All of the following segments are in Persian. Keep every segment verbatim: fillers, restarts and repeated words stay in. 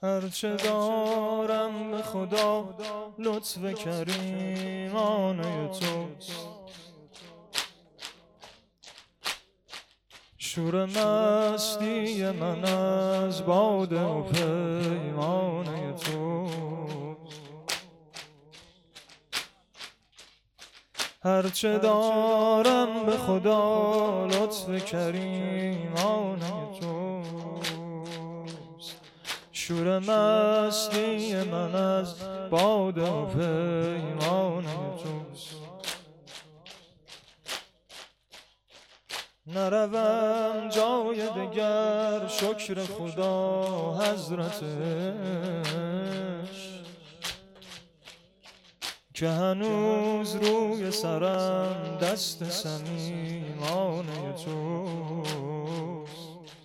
هرچه دارم به خدا لطف کریمانه توست. شور مستی من از باده و پیمانه توست. هرچه دارم به خدا لطف کریمانه توست. شور مستی من از باده و پیمانه توست. نروم جای دگر شکر خدا حضرتش، که هنوز روی سرم دست صمیمانه توست.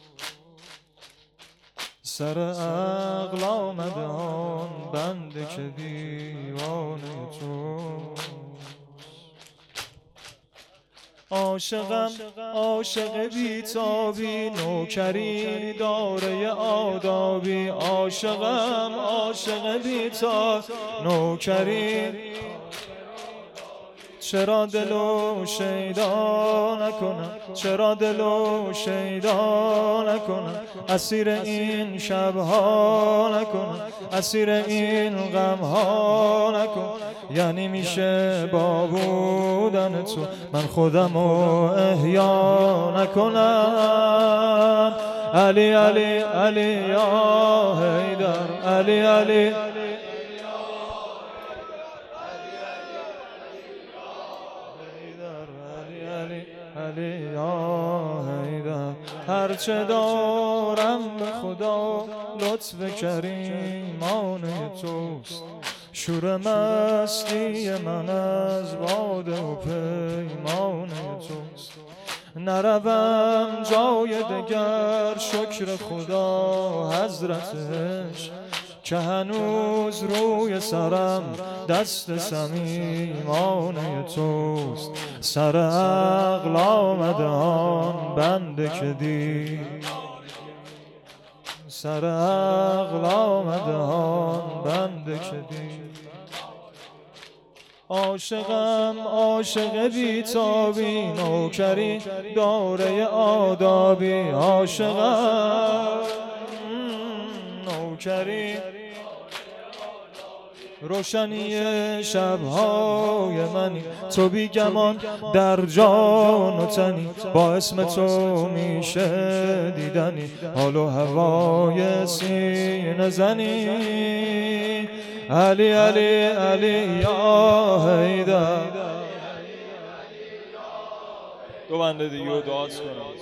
سر عقل آمده آن بنده که دیوانه توست. عاشقم عاشق بیتابی، نوکری داره آدابی. عاشقم عاشق بیتاب، نوکری. چرا دلو شیدا نکنم، چرا دلو شیدا نکنم، اسیر این شبها نکنم، اسیر این غمها نکنم. یعنی میشه با بودن تو من خودمو احیا نکنم. علی علی علی یا حیدر، علی علی علی یا حیدر. هرچه دارم به خدا لطف کریمانه توست. شور مستی من از باده و پیمانه توست. نروم جای دگر شکر خدا حضرتش، که هنوز روی سرم دست صمیمانه توست. سر عقل آمده آن بنده که دی، سر عقل آمده آن بنده که دی. عاشقم عاشق بیتابی، نوکری داره آدابی. عاشقم نوکری روشنی شبهای منی. تو بی گمان در جان و تنی، با اسم تو میشه دیدنی. حال و هوای سینه زنی. علی علی علی یا حیدر. دو بنده دیگه رو دعات کنم.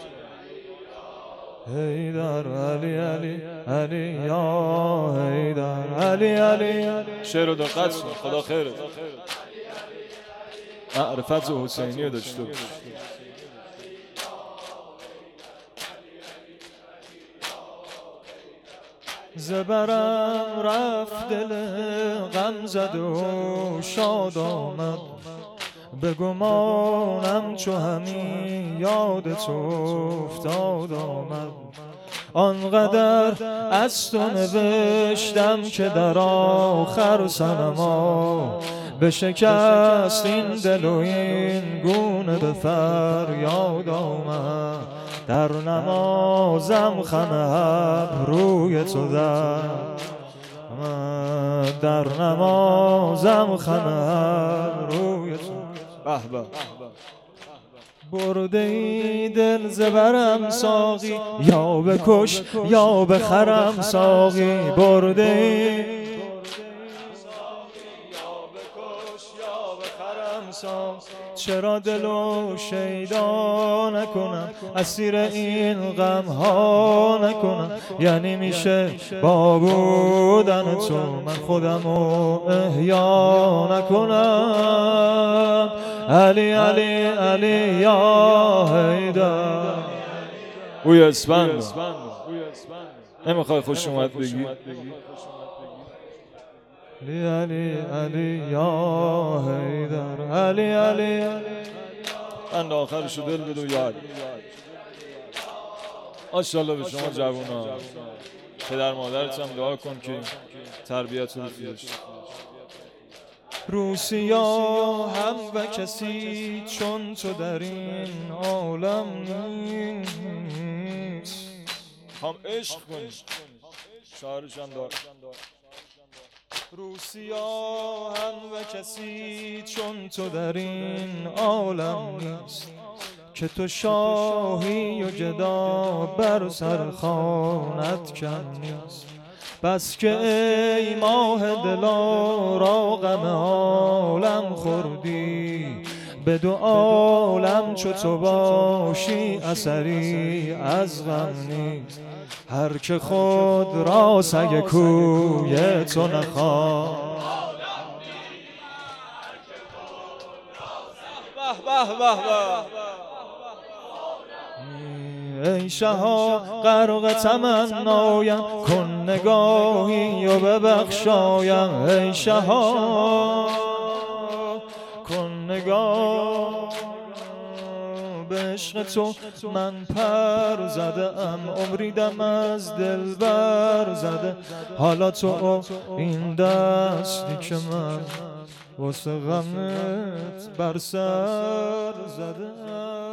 حیدر علی علی علی یا حیدر، علی علی. شعر رو دقت کن، خدا خیرت. معرفت حسینی رو داشته باش. زبرم رفت دل غم زد و شاد آمد، به گمانم چو همین یاد تو افتاد آمد. آنقدر از تو نوشتم که در آخر صنما بشکست این دل و این گونه به فریاد آمد. در نمازم خم ابروی تو در در نمازم خم ابروی تو. به به. برده ای دل زبرم ساقی، یا بکش یا بخرم ساقی. برده ای چرا دلو شیدا نکنم، اسیر این غم ها نکنم. یعنی میشه با بودن تو من خودمو احیا نکنم. علی علی علی یا حیدر. اوی اسفند نمیخوای خوش اومد بگی؟ علی علی علی یا حیدر، علی علی. من آخرشو دل بدو یا علی. ماشاءالله به شما جوونا. پدر مادرت هم دعا کن که تربیت رو داشت. روسیا هم و کسی چون تو در این عالم نیست. هم عشق کنی شعرشان دار. روسیا هم و کسی چون تو در این عالم نیست، که تو شاهی و گدا بر سر خوانت کم نیست. بس که ای ماه دلارا غم عالم خوردی، به دو عالم چو تو باشی اثری از غم نیست. هر که خود را سگ کوی تو نخواد، به به به ای شها غرق تمنایم، کن نگاهی و ببخشایم. ای شها کن نگاه، به عشق تو من پر زده ام، عمری دم از دل بر زده. حالا تو این دستی که من واسه غمت بر سر زده ام.